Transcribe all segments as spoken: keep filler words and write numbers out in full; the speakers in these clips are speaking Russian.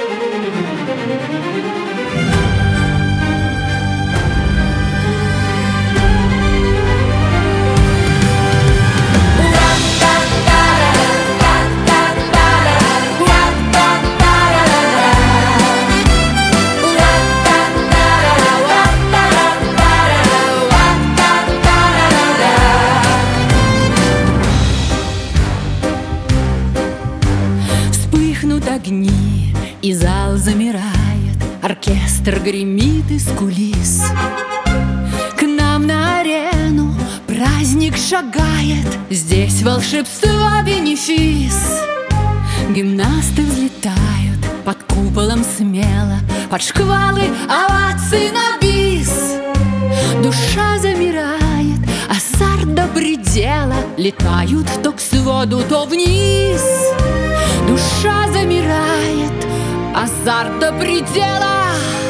Огни, и зал замирает, оркестр гремит из кулис. К нам на арену праздник шагает, здесь волшебство бенефис. Гимнасты взлетают под куполом смело, под шквалы оваций на бис. Душа замирает, азарт до предела, летают то к своду, то вниз. Душа замирает, азарт до предела,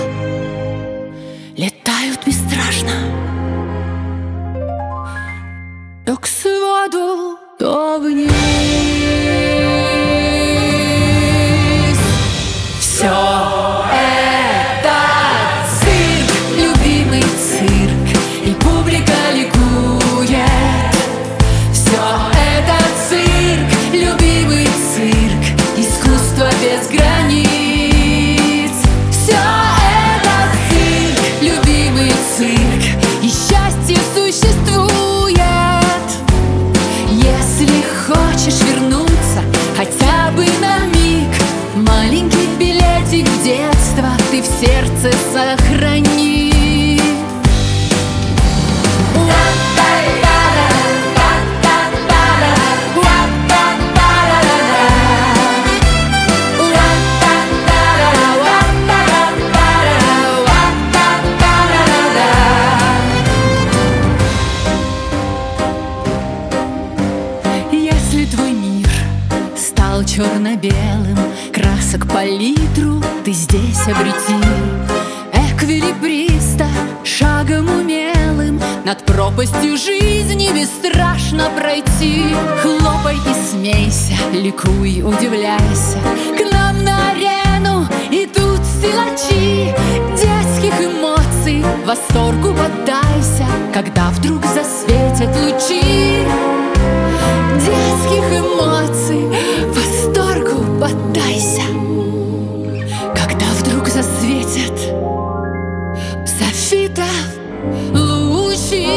летают бесстрашно то к своду, то вниз. Все это цирк, любимый цирк, и публика ликует. Все это цирк, любимый цирк, искусство без границ. Все это цирк, любимый цирк, и счастье существует. Если хочешь вернуться хотя бы на миг, маленький билетик в детство ты в сердце сохрани. Черно-белым, красок палитру ты здесь обрети. Эквилибриста шагом умелым над пропастью жизни бесстрашно пройти. Хлопай и смейся, ликуй, удивляйся. К нам на арену идут силачи детских эмоций, восторгу поддайся, когда вдруг засветят лучи детских эмоций. Восторгу поддайся, когда вдруг засветят софитов лучи.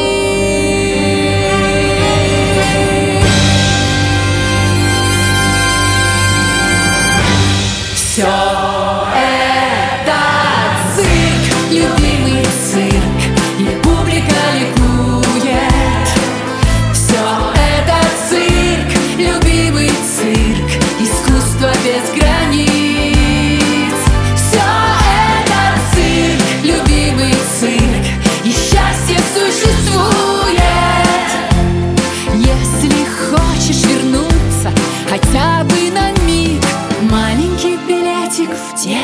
Все это цирк, любимый цирк, и публика ликует. Все это цирк, любимый цирк, искусство без границ. Все это цирк, любимый цирк, и счастье существует. Если хочешь вернуться хотя бы на миг, маленький билетик в детство